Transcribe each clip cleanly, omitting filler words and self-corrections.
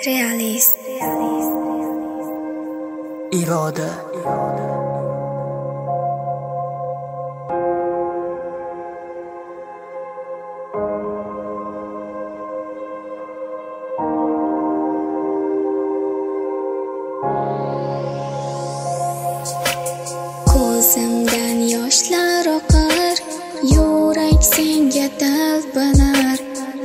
Realist. Iroda. Ko'zimdan yoshlar oqar, yurak senga talpinar.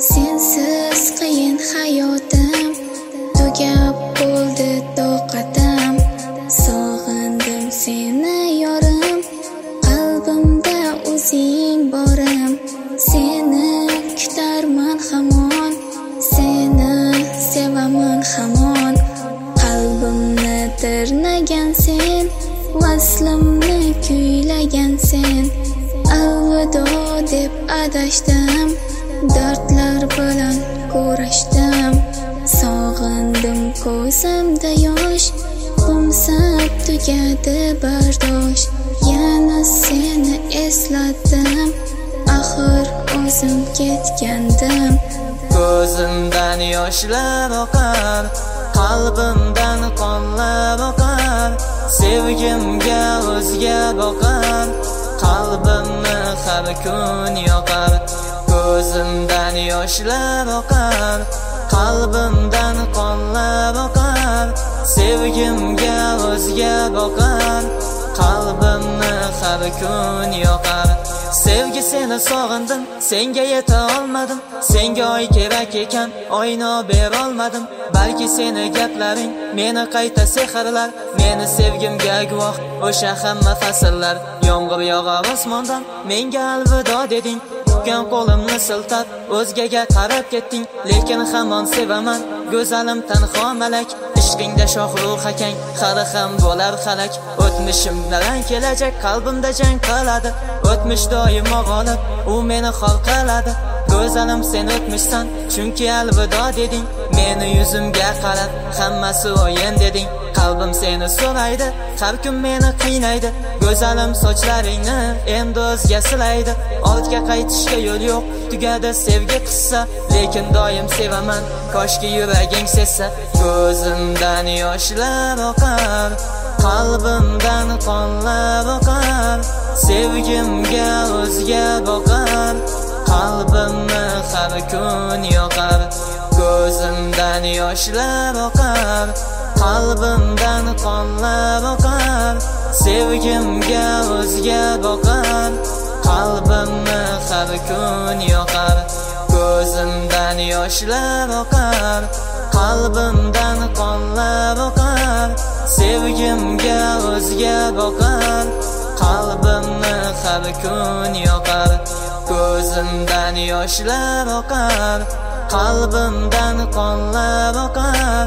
Sensiz qiyin hayotim, tugab bo'ldi toqatim. Sog'indim seni yorim, qalbimda o'zing borim. Seni kutarman hamon, seni sevaman hamon. Qalbimni tirnagan sen, vaslimni kuylagan sen. Alvido deb adashdim, dardlar bilan kurashdim. Sog'indim ko'zimda yosh, qo'msab tugadi bardosh. Yana seni eslatdim, axir o'zim ketgandim. Ko'zimdan yoshlar oqar, qalbimdan qonlar oqar. Sevgimga o'zga boqar, qalbimni har kun yoqar. Ko'zimdan yoshlar oqar, qalbimdan qonlar oqar. Sevgimga o'zga boqar, qalbimni har kun yoqar. Sevgi seni sog'indim, senga yeta olmadim. Senga oy kerak ekan, oyni berolmadim. Balki seni gaplaring meni qayta sehrlar. Meni sevgimga guvoh o'sha hamma fasllar. Yomg'ir yog'ar osmondan, menga alvido deding. Tutgan qo'limni siltab, o'zgaga qarab ketding. Lekin hamon sevaman, go'zalim tanho malak. Ishqingda shohruh akang, hali ham bo'lar xalak. O'tmishim bilan kelajak qalbimda jang qiladi. O'tmish doimo g'olib, u meni xor qiladi. Go'zalim sen o'tmishsan, chunki alvido deding. Meni yuzimga qarab, hammasi o'yin deding. Qalbim seni so'raydi, har kun meni qiynaydi. Go'zalim sochlaringni endi o'zga silaydi. Ortga qaytishga yo'l yo'q, tugadi sevgi qissa. Lekin doim sevaman, koshki yuraging sezsa. Ko'zimdan yoshlar oqar, qalbimdan qonlar oqar. Sevgimga o'zga boqar, qalbimni har kun yoqar. Ko'zimdan yoshlar oqar, qalbimdan qonlar oqar. Sevgimga o'zga boqar, qalbimni har kun yoqar. Ko'zimdan yoshlar oqar, qalbimdan qonlar oqar. Sevgimga o'zga boqar, qalbimni har kun yoqar. Ko'zimdan yoshlar oqar, qalbimdan qonlar oqar.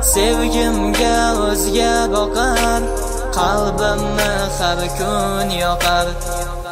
Sevgimga o'zga boqar, qalbimni har kun yoqar.